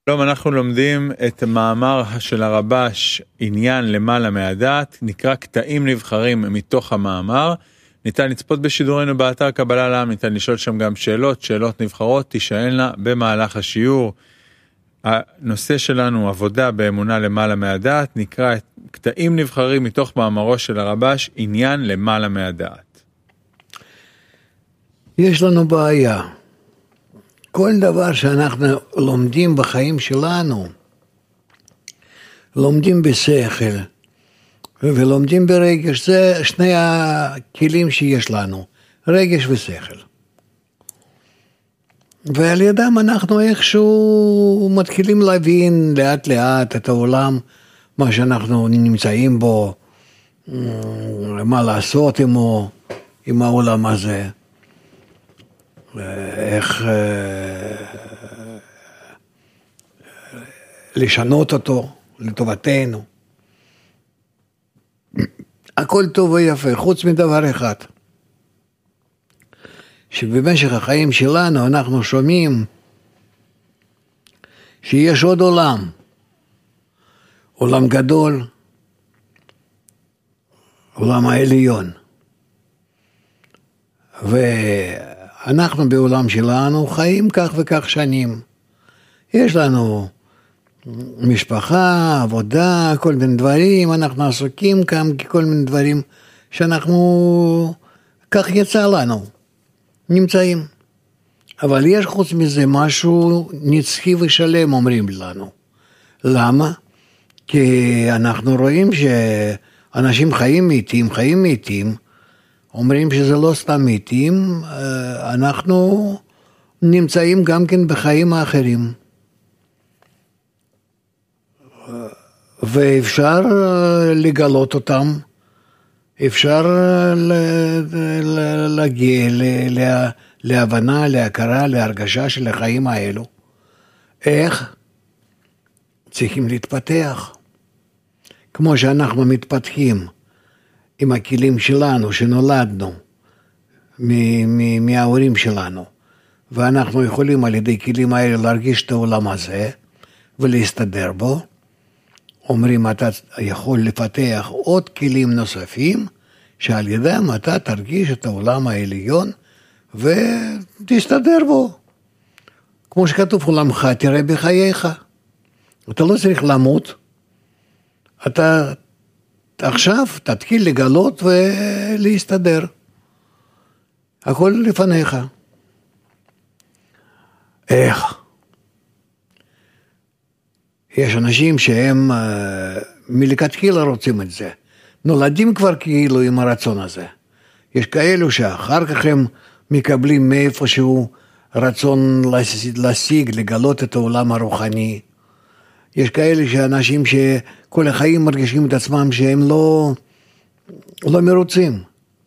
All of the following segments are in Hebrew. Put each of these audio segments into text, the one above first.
שלום, אנחנו לומדים את המאמר של הרבש עניין למעלה מהדעת, נקרא קטעים נבחרים מתוך המאמר. ניתן לצפות בשידורנו באתר קבלה לעם, ניתן לשאול שם גם שאלות נבחרות, תישאלנה במהלך השיעור. הנושא שלנו, עבודה באמונה למעלה מהדעת, נקרא קטעים נבחרים מתוך מאמרו של הרבש עניין למעלה מהדעת. יש לנו בעיה. כל דבר שאנחנו לומדים בחיים שלנו, לומדים בשכל ולומדים ברגש, זה שני הכלים שיש לנו, רגש ושכל. ועל ידם אנחנו איכשהו מתחילים להבין לאט לאט את העולם, מה שאנחנו נמצאים בו, מה לעשות עם העולם הזה. איך לשנות אותו לטובתנו. הכל טוב ויפה, חוץ מדבר אחד. שבמשך החיים שלנו אנחנו שומעים שיש עוד עולם. עולם גדול, עולם העליון. אנחנו בעולם שלנו חיים כך וכך שנים. יש לנו משפחה, עבודה, כל מיני דברים, אנחנו עסוקים כאן כל מיני דברים שאנחנו, כך יצא לנו, נמצאים. אבל יש חוץ מזה משהו נצחי ושלם אומרים לנו. למה? כי אנחנו רואים שאנשים חיים מתים, אומרים שזה לא סתם מתים, אנחנו נמצאים גם כן בחיים האחרים. ואפשר לגלות אותם, אפשר להגיע להבנה, להכרה, להרגשה של החיים האלו. איך? צריכים להתפתח. כמו שאנחנו מתפתחים. עם הכלים שלנו שנולדנו מההורים שלנו, ואנחנו יכולים על ידי כלים האלה להרגיש את העולם הזה ולהסתדר בו. אומרים אתה יכול לפתח עוד כלים נוספים שעל ידם אתה תרגיש את העולם העליון ותסתדר בו. כמו שכתוב עולמך תראה בחייך. אתה לא צריך למות, אתה עכשיו תתחיל לגלות ולהסתדר. הכל לפניך. איך? יש אנשים שהם מלכתחילה רוצים את זה. נולדים כבר כאילו עם הרצון הזה. יש כאלו שאחר כך הם מקבלים מאיפשהו רצון להשיג, לגלות את העולם הרוחני. יש כאלה שאנשים שכל החיים מרגישים את עצמם שהם לא מרוצים.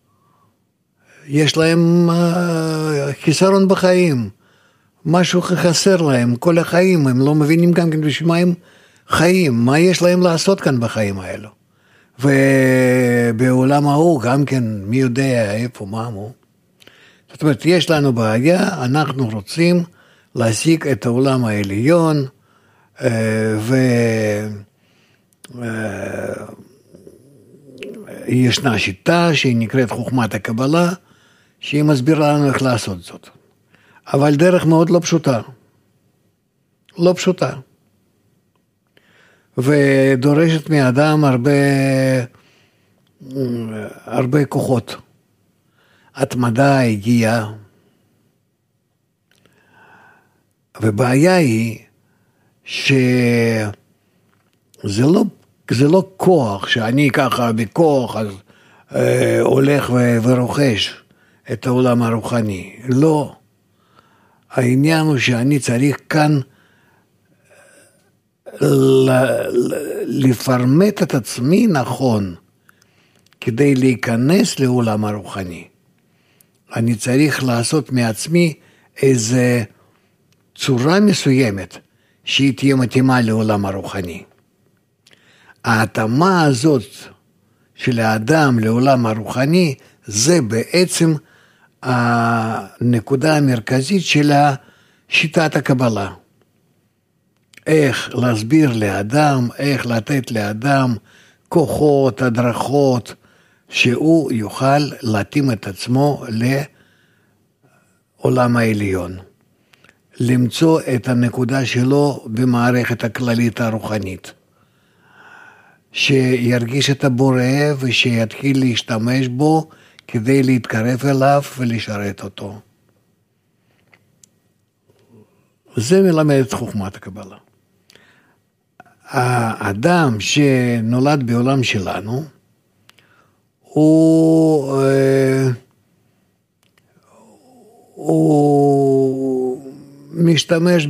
יש להם חיסרון בחיים. משהו חסר להם. כל החיים הם לא מבינים גם כן בשביל מה הם חיים. מה יש להם לעשות כאן בחיים האלו. ובעולם ההוא גם כן מי יודע איפה מה הוא. זאת אומרת יש לנו בעיה. אנחנו רוצים להשיג את העולם העליון. וישנה שיטה שהיא נקראת חוכמת הקבלה, שהיא מסבירה לנו איך לעשות זאת. אבל דרך מאוד לא פשוטה. לא פשוטה. ודורשת מאדם הרבה כוחות. התמדה הגיעה. ובעיה היא שזה לא כוח, שאני ככה בכוח אז הולך ורוכש את העולם הרוחני. לא. העניין הוא שאני צריך כאן לפרמט את עצמי נכון, כדי להיכנס לעולם הרוחני. אני צריך לעשות מעצמי איזה צורה מסוימת, שהיא תהיה מתאימה לעולם הרוחני. ההתאמה הזאת של האדם לעולם הרוחני, זה בעצם הנקודה המרכזית של שיטת הקבלה. איך להסביר לאדם, איך לתת לאדם כוחות, הדרכות, שהוא יוכל להתאים את עצמו לעולם העליון. למצוא את הנקודה שלו במערכת הכללית הרוחנית. שירגיש את הבורא ושיתחיל להשתמש בו כדי להתקרב אליו ולשרת אותו. זה מלמד את חוכמת הקבלה. האדם שנולד בעולם שלנו, הוא משתמש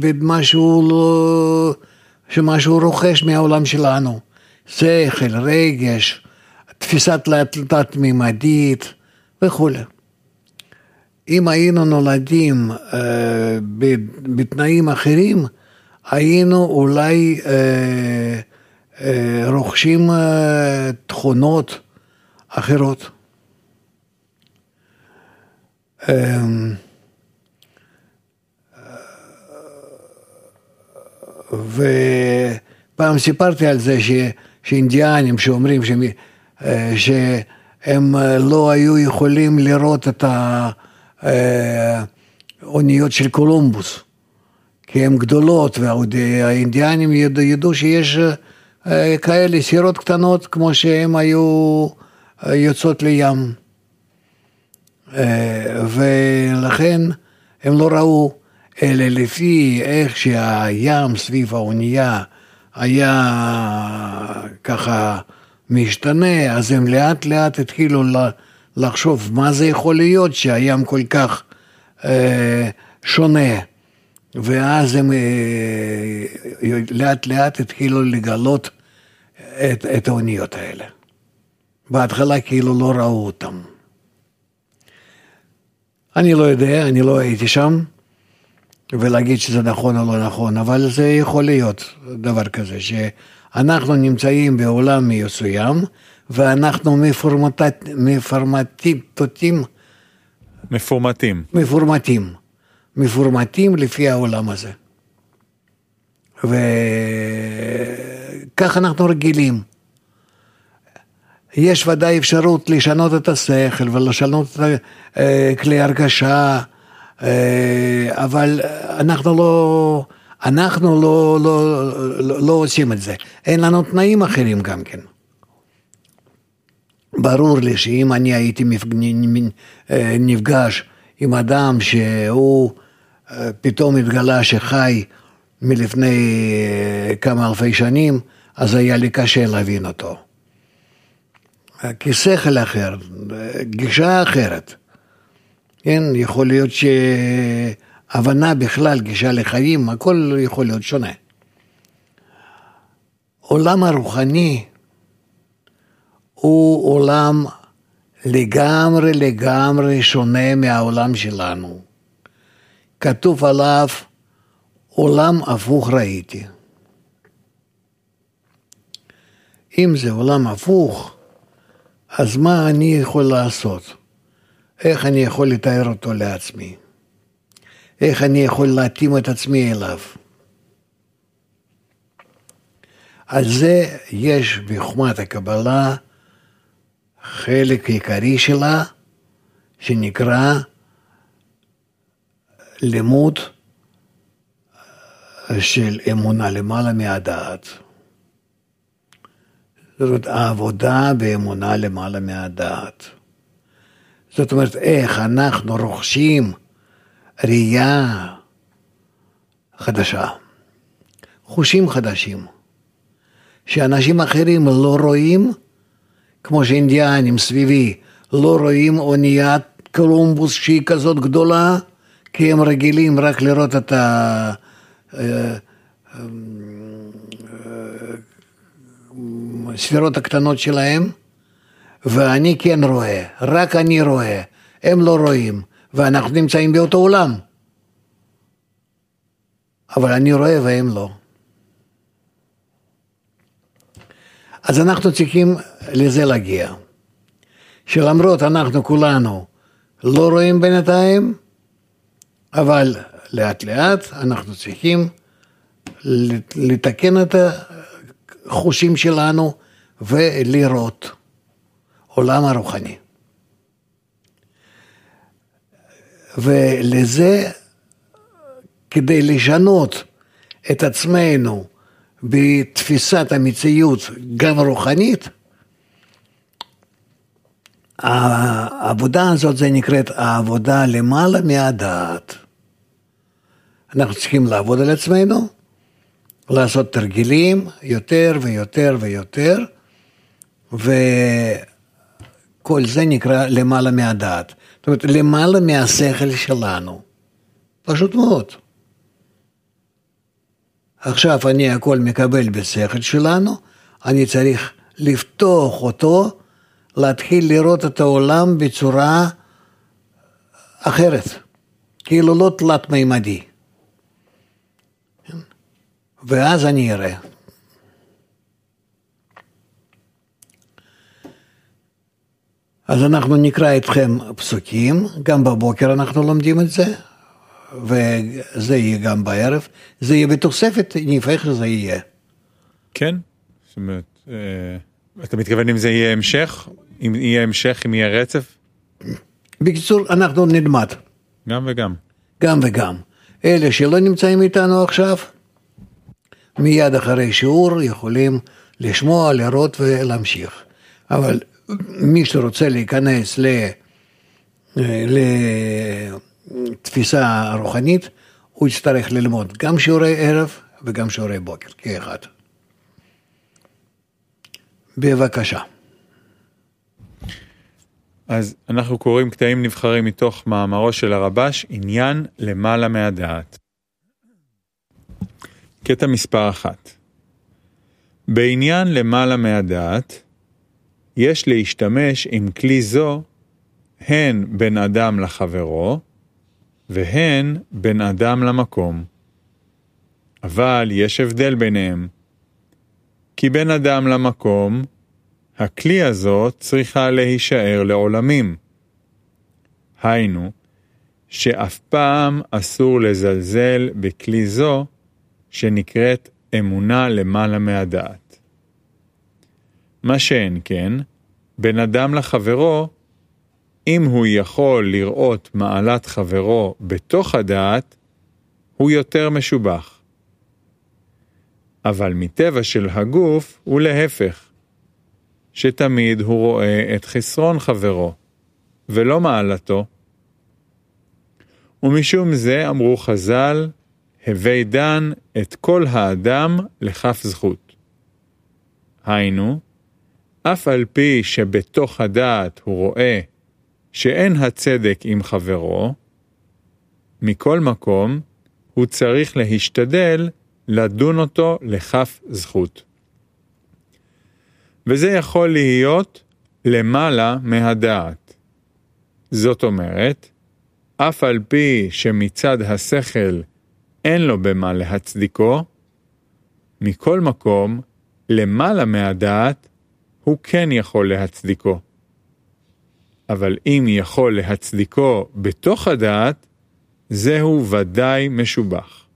שמשהו רוכש מהעולם שלנו. שכל, רגש, תפיסת תת-ממדית וכו'. אם היינו נולדים בתנאים אחרים, היינו אולי רוכשים תכונות אחרות. ופעם סיפרתי על זה שאינדיאנים שאומרים שהם לא היו יכולים לראות את האוניות של קולומבוס, כי הן גדולות, והאינדיאנים ידעו שיש כאלה סירות קטנות כמו שהן היו יוצאות לים. ולכן הם לא ראו, אלא לפי איך שהים סביב האונייה היה ככה משתנה, אז הם לאט לאט התחילו לחשוב מה זה יכול להיות שהים כל כך שונה, ואז הם לאט לאט התחילו לגלות את האוניות האלה. בהתחלה כאילו לא ראו אותם. אני לא יודע, אני לא הייתי שם, ולהגיד שזה נכון או לא נכון, אבל זה יכול להיות דבר כזה, שאנחנו נמצאים בעולם מסוים, ואנחנו מפורמטים לפי העולם הזה. וכך אנחנו רגילים. יש ודאי אפשרות לשנות את השכל, ולשנות את כלי הרגשה, אבל אנחנו לא עושים את זה. אין לנו תנאים אחרים גם כן. ברור לי שאם אני הייתי נפגש עם אדם שהוא פתאום התגלה שחי מלפני כמה אלפי שנים, אז היה לי קשה להבין אותו. כי שכל אחר, גישה אחרת. כן, יכול להיות שהבנה בכלל, גישה לחיים, הכל יכול להיות שונה. עולם הרוחני הוא עולם לגמרי שונה מהעולם שלנו. כתוב עליו, עולם הפוך ראיתי. אם זה עולם הפוך, אז מה אני יכול לעשות? איך אני יכול לתאר אותו לעצמי? איך אני יכול להתאים את עצמי אליו? על זה יש בחוכמת הקבלה חלק עיקרי שלה, שנקרא לימוד של אמונה למעלה מהדעת. זאת אומרת, העבודה באמונה למעלה מהדעת. זאת אומרת, איך אנחנו רוכשים ראייה חדשה, חושים חדשים, שאנשים אחרים לא רואים, כמו שאינדיאנים סביבי לא רואים אוניית קולומבוס שהיא כזאת גדולה, כי הם רגילים רק לראות את הספירות הקטנות שלהם, ואני כן רואה, רק אני רואה, הם לא רואים, ואנחנו נמצאים באותו עולם. אבל אני רואה והם לא. אז אנחנו צריכים לזה להגיע. שלמרות אנחנו כולנו לא רואים בינתיים, אבל לאט לאט אנחנו צריכים לתקן את החושים שלנו ולראות עולם הרוחני. ולזה, כדי לשנות את עצמנו בתפיסת המציאות גם רוחנית, העבודה הזאת זה נקראת העבודה למעלה מהדעת. אנחנו צריכים לעבוד על עצמנו, לעשות תרגילים יותר ויותר ויותר, וכל זה נקרא למעלה מהדעת. זאת אומרת, למעלה מהשכל שלנו. פשוט מאוד. עכשיו אני הכל מקבל בשכל שלנו, אני צריך לפתוח אותו, להתחיל לראות את העולם בצורה אחרת, כאילו לא תלת מימדי. ואז אני אראה. אז אנחנו נקרא אתכם פסוקים, גם בבוקר אנחנו לומדים את זה, וזה יהיה גם בערב, זה יהיה בתוספת, נפך שזה יהיה. כן, זאת אומרת, אתה מתכוון אם זה יהיה המשך? אם יהיה המשך, אם יהיה רצף? בקיצור, אנחנו נלמד. גם וגם. גם וגם. אלה שלא נמצאים איתנו עכשיו, מיד אחרי שיעור יכולים לשמוע, לראות ולהמשיך. אבל מי שרוצה להיכנס לתפיסה רוחנית, הוא יצטרך ללמוד גם שיעורי ערב וגם שיעורי בוקר, כאחד. בבקשה. אז אנחנו קוראים קטעים נבחרים מתוך מאמרו של הרבש, עניין למעלה מהדעת. קטע מספר 1. בעניין למעלה מהדעת, יש להשתמש עם כלי זו, הן בין אדם לחברו, והן בין אדם למקום. אבל יש הבדל ביניהם. כי בין אדם למקום, הכלי הזאת צריכה להישאר לעולמים. היינו, שאף פעם אסור לזלזל בכלי זו, שנקראת אמונה למעלה מהדעת. מה שאין כן, בין אדם לחברו, אם הוא יכול לראות מעלת חברו בתוך הדעת, הוא יותר משובח. אבל מטבע של הגוף הוא להפך, שתמיד הוא רואה את חסרון חברו, ולא מעלתו. ומשום זה אמרו חז"ל, הווי דן את כל האדם לכף זכות. היינו, אף על פי שבתוך הדעת הוא רואה שאין הצדק עם חברו, מכל מקום הוא צריך להשתדל לדון אותו לכף זכות. וזה יכול להיות למעלה מהדעת. זאת אומרת, אף על פי שמצד השכל אין לו במה להצדיקו, מכל מקום, למעלה מהדעת, הוא כן יכול להצדיקו. אבל אם יכול להצדיקו בתוך הדעת, זהו ודאי משובח.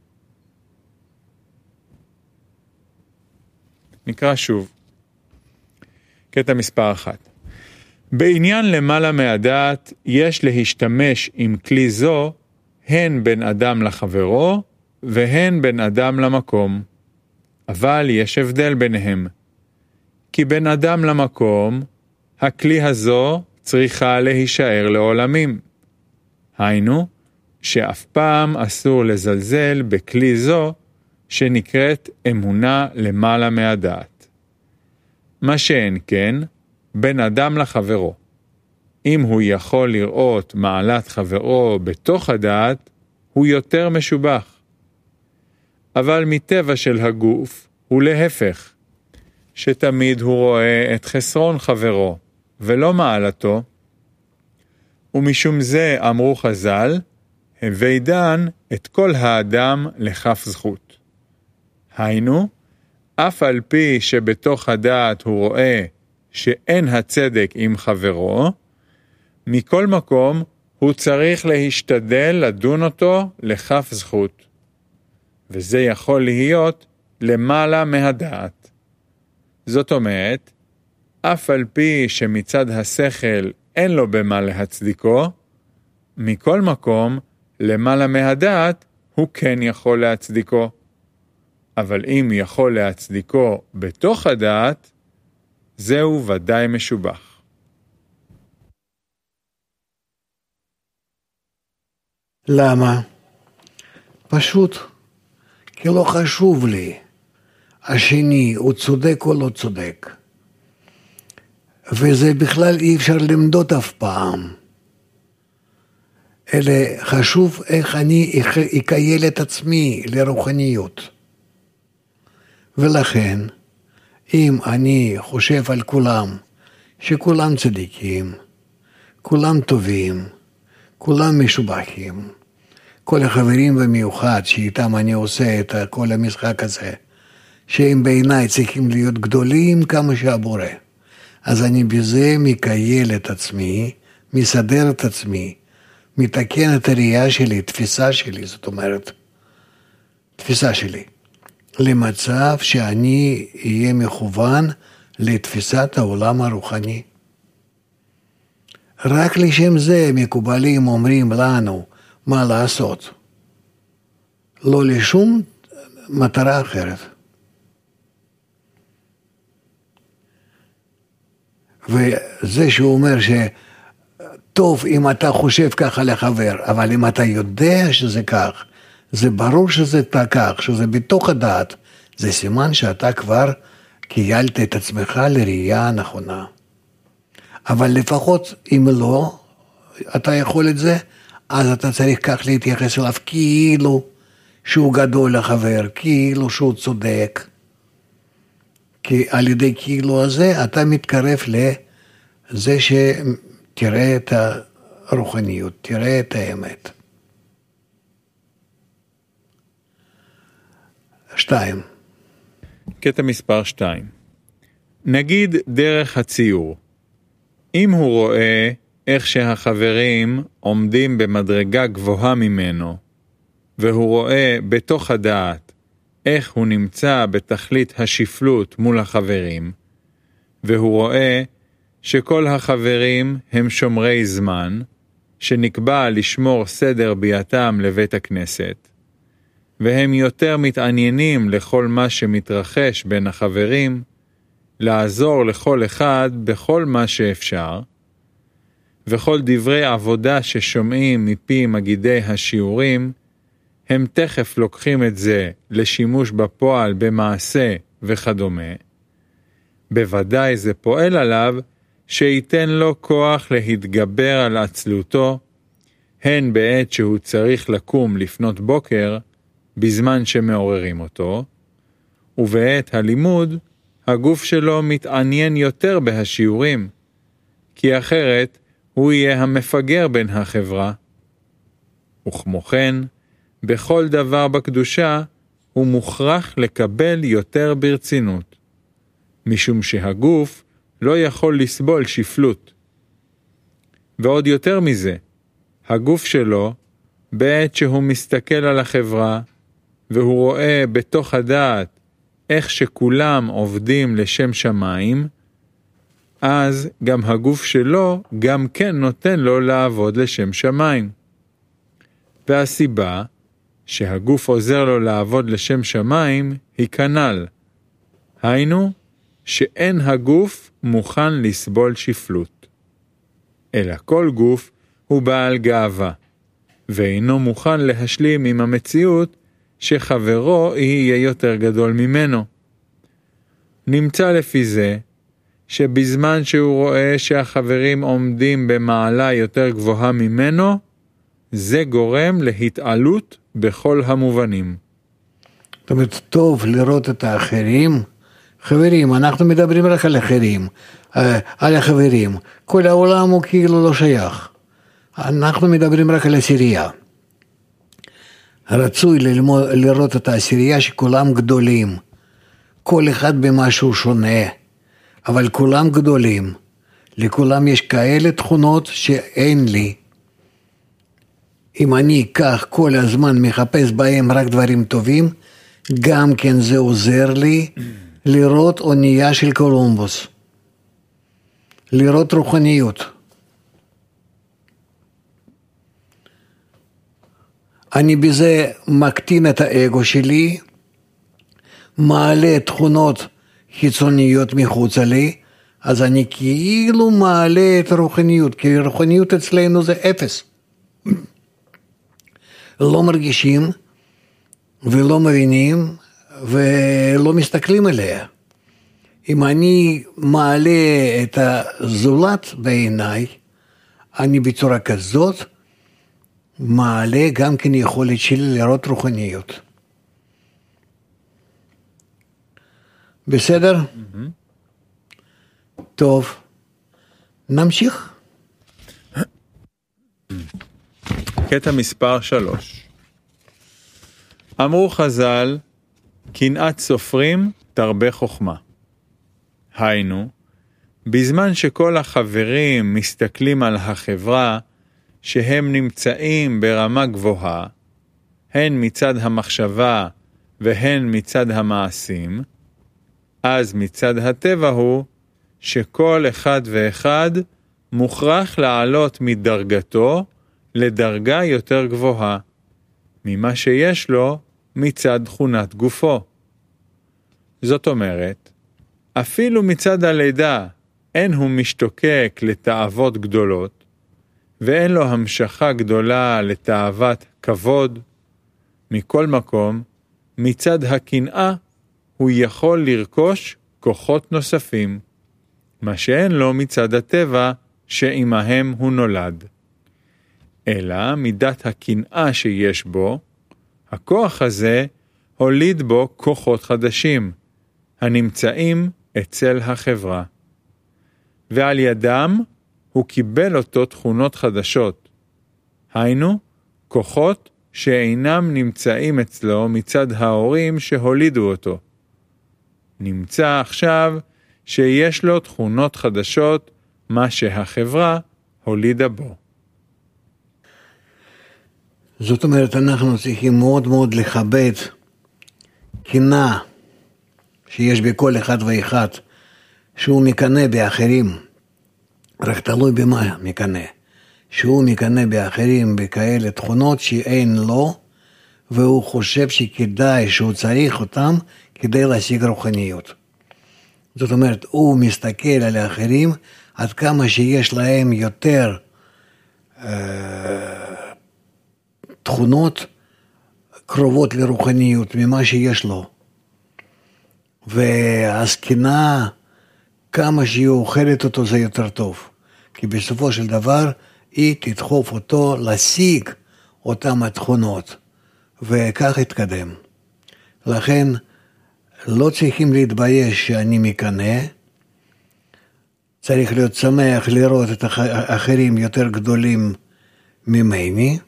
נקרא שוב. קטע מספר 1. בעניין למעלה מהדעת, יש להשתמש עם כלי זו, הן בין אדם לחברו, והן בין אדם למקום. אבל יש הבדל ביניהם. כי בין אדם למקום, הכלי הזו צריכה להישאר לעולמים. היינו, שאף פעם אסור לזלזל בכלי זו, שנקראת אמונה למעלה מהדעת. מה שאין כן, בין אדם לחברו. אם הוא יכול לראות מעלת חברו בתוך הדעת, הוא יותר משובח. אבל מטבע של הגוף הוא להפך, שתמיד הוא רואה את חסרון חברו, ולא מעלתו, ומשום זה אמרו חז"ל, הווי דן את כל האדם לכף זכות. היינו, אף על פי שבתוך הדעת הוא רואה שאין הצדק עם חברו, מכל מקום הוא צריך להשתדל לדון אותו לכף זכות. וזה יכול להיות למעלה מהדעת. זאת אומרת, אף על פי שמצד השכל אין לו במה להצדיקו, מכל מקום, למעלה מהדעת, הוא כן יכול להצדיקו. אבל אם יכול להצדיקו בתוך הדעת, זהו ודאי משובח. למה? פשוט, כי לא חשוב לי, השני הוא צודק או לא צודק. וזה בכלל אי אפשר למדוד אף פעם. אלא חשוב איך אני אקייל את עצמי לרוחניות. ולכן, אם אני חושב על כולם, שכולם צדיקים, כולם טובים, כולם משובחים, כל החברים במיוחד שאיתם אני עושה את כל המשחק הזה, שהם בעיניי צריכים להיות גדולים כמה שהבורא. אז אני בזה מקייל את עצמי, מסדר את עצמי, מתקן את הראייה שלי, תפיסה שלי, זאת אומרת, תפיסה שלי, למצב שאני אהיה מכוון לתפיסת העולם הרוחני. רק לשם זה מקובלים אומרים לנו מה לעשות, לא לשום מטרה אחרת. וזה שהוא אומר שטוב אם אתה חושב ככה לחבר, אבל אם אתה יודע שזה כך, זה ברור שזה כך, שזה בתוך הדעת, זה סימן שאתה כבר קיילת את עצמך לראייה הנכונה. אבל לפחות אם לא, אתה יכול את זה, אז אתה צריך כך להתייחס אליו כאילו שהוא גדול לחבר, כאילו שהוא צודק. כי על ידי כאילו הזה אתה מתקרב לזה שתראה את הרוחניות, תראה את האמת. 2. קטע מספר 2. נגיד דרך הציור. אם הוא רואה איך שהחברים עומדים במדרגה גבוהה ממנו, והוא רואה בתוך הדעת איך הוא נמצא בתכלית השפלות מול החברים, והוא רואה שכל החברים הם שומרי זמן, שנקבע לשמור סדר ביאתם לבית הכנסת, והם יותר מתעניינים לכל מה שמתרחש בין החברים, לעזור לכל אחד בכל מה שאפשר, וכל דברי עבודה ששומעים מפי מגידי השיעורים, הם תכף לוקחים את זה לשימוש בפועל במעשה וכדומה. בוודאי זה פועל עליו שייתן לו כוח להתגבר על עצלותו, הן בעת שהוא צריך לקום לפנות בוקר, בזמן שמעוררים אותו, ובעת הלימוד, הגוף שלו מתעניין יותר בהשיעורים, כי אחרת הוא יהיה המפגר בין החברה. וכמו כן, בכל דבר בקדושה הוא מוכרח לקבל יותר ברצינות, משום שהגוף לא יכול לסבול שפלות. ועוד יותר מזה, הגוף שלו, בעת שהוא מסתכל על החברה, והוא רואה בתוך הדעת איך שכולם עובדים לשם שמיים, אז גם הגוף שלו גם כן נותן לו לעבוד לשם שמיים. והסיבה שהגוף עוזר לו לעבוד לשם שמיים היא כנ"ל. היינו, שאין הגוף מוכן לסבול שפלות. אלא כל גוף הוא בעל גאווה, ואינו מוכן להשלים עם המציאות שחברו יהיה יותר גדול ממנו. נמצא לפי זה, שבזמן שהוא רואה שהחברים עומדים במעלה יותר גבוהה ממנו, זה גורם להתעלות בכל המובנים. זאת אומרת, טוב לראות את האחרים. חברים, אנחנו מדברים רק על אחרים, על החברים. כל העולם הוא כאילו לא שייך. אנחנו מדברים רק על עשירייה. רצוי לראות את העשירייה שכולם גדולים. כל אחד במשהו שונה, אבל כולם גדולים. לכולם יש כאלה תכונות שאין לי. אם אני כך כל הזמן מחפש בהם רק דברים טובים, גם כן זה עוזר לי לראות אונייה של קולומבוס, לראות רוחניות. אני בזה מקטין את האגו שלי, מעלה תכונות חיצוניות מחוצה לי, אז אני כאילו מעלה את הרוחניות, כי הרוחניות אצלנו זה אפס. לא מרגישים ולא מבינים ולא מסתכלים עליה. אם אני מעלה את הזולת בעיניי, אני בצורה כזאת מעלה גם כן יכולת שלי לראות רוחניות. בסדר? טוב, נמשיך. קטע מספר 3. אמרו חז"ל, קנאת סופרים תרבה חוכמה. היינו, בזמן שכל החברים מסתכלים על החברה שהם נמצאים ברמה גבוהה, הן מצד המחשבה והן מצד המעשים, אז מצד הטבע הוא שכל אחד ואחד מוכרח לעלות מדרגתו לדרגה יותר גבוהה, ממה שיש לו מצד תכונת גופו. זאת אומרת, אפילו מצד הלידה אין הוא משתוקק לתאוות גדולות, ואין לו המשכה גדולה לתאוות כבוד. מכל מקום, מצד הקנאה הוא יכול לרכוש כוחות נוספים, מה שאין לו מצד הטבע שעמהם הוא נולד. אלא מידת הקנאה שיש בו, הכוח הזה הוליד בו כוחות חדשים, הנמצאים אצל החברה. ועל ידם הוא קיבל אותו תכונות חדשות. היינו, כוחות שאינם נמצאים אצלו מצד ההורים שהולידו אותו. נמצא עכשיו שיש לו תכונות חדשות, מה שהחברה הולידה בו. זאת אומרת, אנחנו צריכים מאוד מאוד לכבד קנאה שיש בכל אחד ואחד, שהוא מקנא באחרים, רק תלוי במה מקנא, שהוא מקנא באחרים בכאלה תכונות שאין לו, והוא חושב שכדאי שהוא צריך אותם כדי להשיג רוחניות. זאת אומרת, הוא מסתכל על האחרים עד כמה שיש להם יותר תכונות קרובות לרוחניות ממה שיש לו. והסכנה, כמה שהיא אוכלת אותו זה יותר טוב. כי בסופו של דבר היא תדחוף אותו להשיג אותם התכונות. וכך יתקדם. לכן לא צריכים להתבייש שאני מקנא. צריך להיות שמח לראות את האחרים יותר גדולים ממני.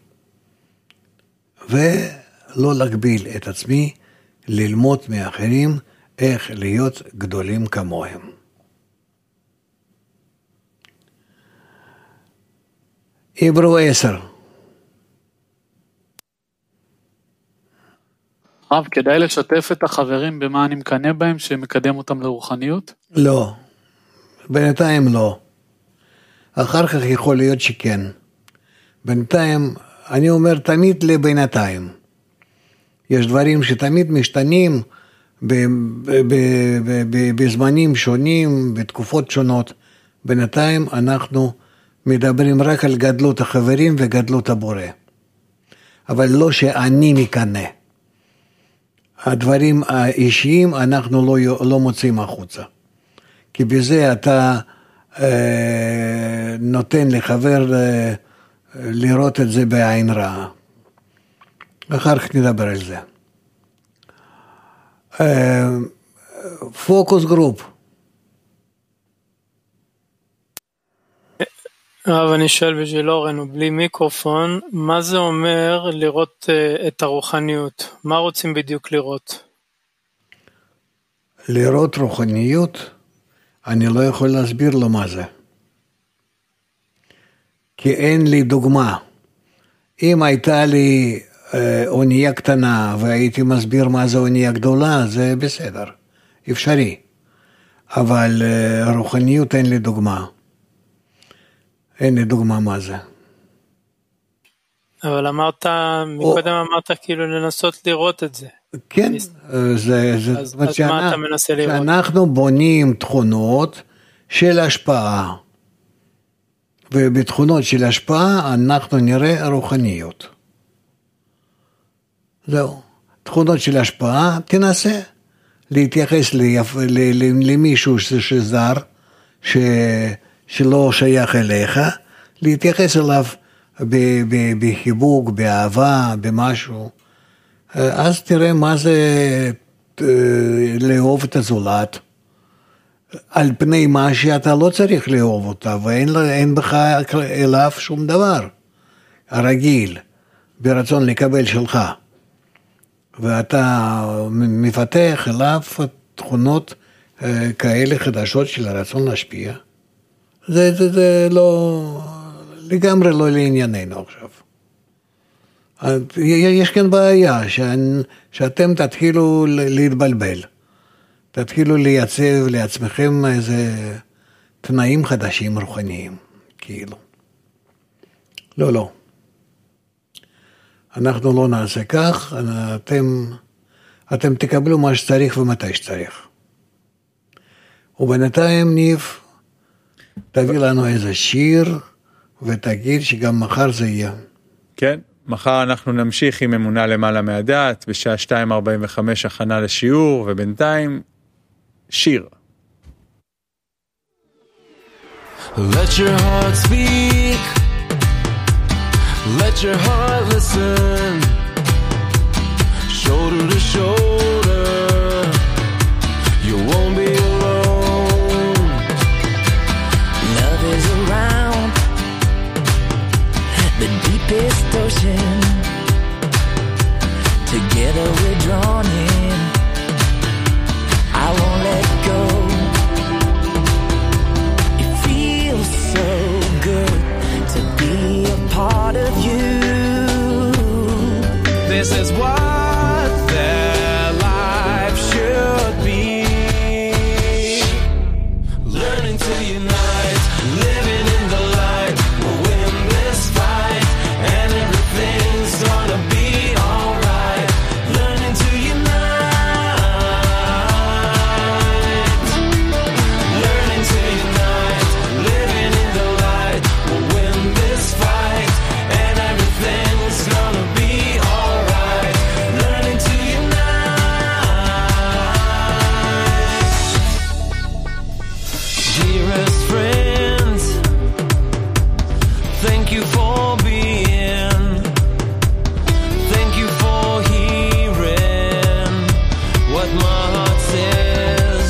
ולא להגביל את עצמי ללמוד מאחרים איך להיות גדולים כמוהם. עברו 10. רב, כדאי לשתף את החברים במה אני מקנא בהם שמקדם אותם לרוחניות? לא, בינתיים לא. אחר כך יכול להיות שכן. בינתיים, אני אומר תמיד לבינתיים. יש דברים שתמיד משתנים בזמנים שונים, בתקופות שונות. בינתיים אנחנו מדברים רק על גדלות החברים וגדלות הבורא. אבל לא שאני מקנא. הדברים האישיים אנחנו לא מוצאים החוצה. כי בזה אתה נותן לחבר לראות את זה בעין רעה. אחר כך נדבר על זה. פוקוס גרופ. אבל אני שואל בשביל אורן, בלי מיקרופון, מה זה אומר לראות את הרוחניות? מה רוצים בדיוק לראות? לראות רוחניות, אני לא יכול להסביר לו מה זה. כי אין לי דוגמה. אם הייתה לי אונייה קטנה והייתי מסביר מה זה אונייה גדולה, זה בסדר, אפשרי. אבל רוחניות אין לי דוגמה. אין לי דוגמה מה זה. אבל מקודם אמרת כאילו לנסות לראות את זה. כן, אז מה אתה מנסה לראות? שאנחנו בונים תכונות של השפעה. ובתכונות של השפעה אנחנו נראה רוחניות. זהו. תכונות של השפעה, תנסה להתייחס למישהו שזר, שלא שייך אליך, להתייחס אליו בחיבוק, באהבה, במשהו. אז תראה מה זה לאהוב את הזולת, על פני מה שאתה לא צריך לאהוב אותה, ואין בך אליו שום דבר. הרגיל, ברצון לקבל שלך. ואתה מפתח אליו תכונות כאלה חדשות של הרצון להשפיע. זה לא, לגמרי לא לענייננו עכשיו. יש כאן בעיה שאתם תתחילו להתבלבל. תתחילו לייצב לעצמכם איזה תנאים חדשים רוחניים, כאילו. לא. אנחנו לא נעשה כך, אתם תקבלו מה שצריך ומתי שצריך. ובינתיים ניב, תביא לנו איזה שיר, ותגיד שגם מחר זה יהיה. כן, מחר אנחנו נמשיך עם אמונה למעלה מהדעת, בשעה 2:45 הכנה לשיעור, ובינתיים שיר. Let your heart speak, let your heart listen, shoulder to shoulder, you won't be alone. Love is around the deepest ocean, together we're drawn in, I won't let go. It feels so good to be a part of you. This is what their life should be. Learning to unite, living in the light, we'll win this fight, and everything's gonna be alright. Learning to unite, learning to unite, living in the light, we'll win this fight, and everything's gonna be alright. Learning to unite. Dearest friends, thank you for being, thank you for hearing what my heart says.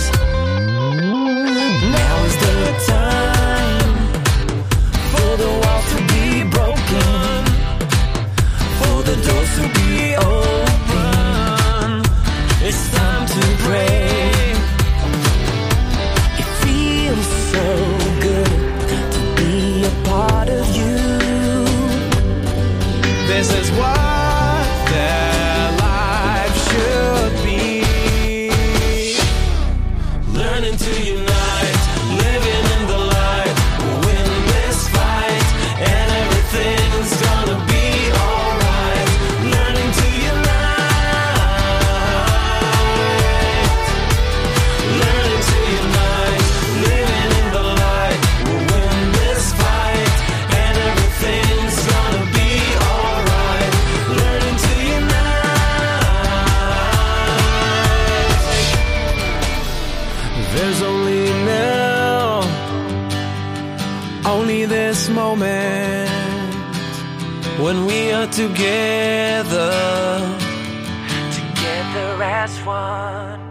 Now is the time for the walls to be broken, for the doors to be open. It's time to pray. It feels so good to be a part of you. This is what their life should be. Learning to unite, living in the light, we'll win this fight, and everything's gonna be alright. Learning to unite, learning to unite, living in the light, we'll win this fight, and everything's gonna be alright. Learning to unite. There's only now, only this moment, when we are together, Together as one.